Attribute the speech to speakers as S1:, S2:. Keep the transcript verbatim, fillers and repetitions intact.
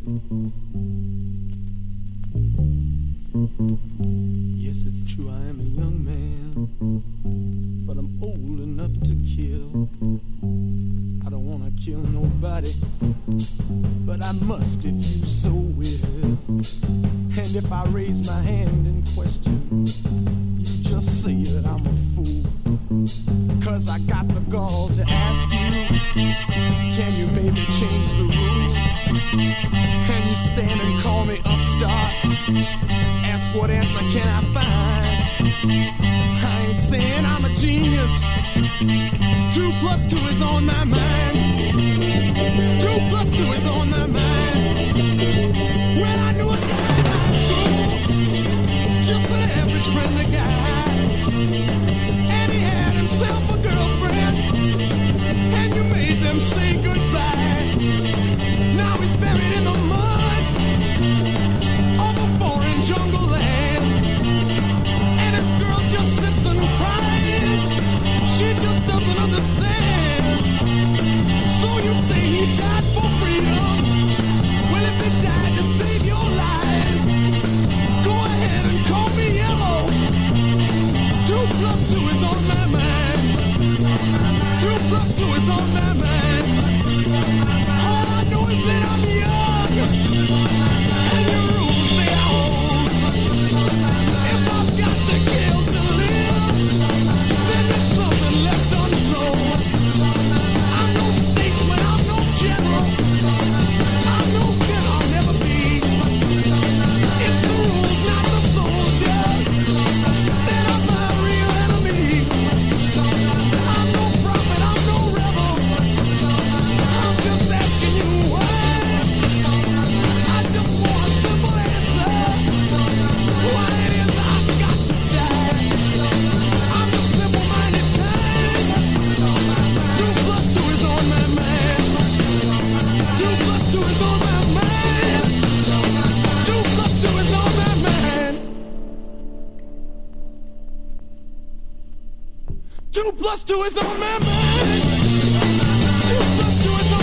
S1: Yes, it's true, I am a young man, but I'm old enough to kill. I don't wanna kill nobody, but I must if you so will. And if I raise my hand in question, you just say that I'm a fool. Cause I got the gall to ask you, can you maybe change the rules? And you stand and call me upstart, ask what answer can I find? I ain't saying I'm a genius, two plus two is on my mind. Two plus two is on my mind. Well, I knew a guy in high school, just an average friendly guy, and he had himself a girlfriend, and you made them say goodbye. Now he's buried in the mud of a foreign jungle land, and his girl just sits and cries. She just doesn't understand. So you say he died for freedom. Well, if he died to save your lives, go ahead and call me yellow. Two plus two is on my mind. Two plus two is on my mind. All I know is that I'm young, and your rules say I'm old. If I've got to kill to live, then there's something left untold. I'm no statesman, I'm no general, I'm no king, I'll never be. It's the rules, not the soldier, that are my real enemy. I'm no prophet, I'm no rebel, I'm just asking you why. I just want a simple answer, why it is I've got to die. I'm a simple-minded kind. Two plus two is on my mind. Two plus two is on my mind. Two plus two is on my mind. Two plus two is on my mind. Two plus two is on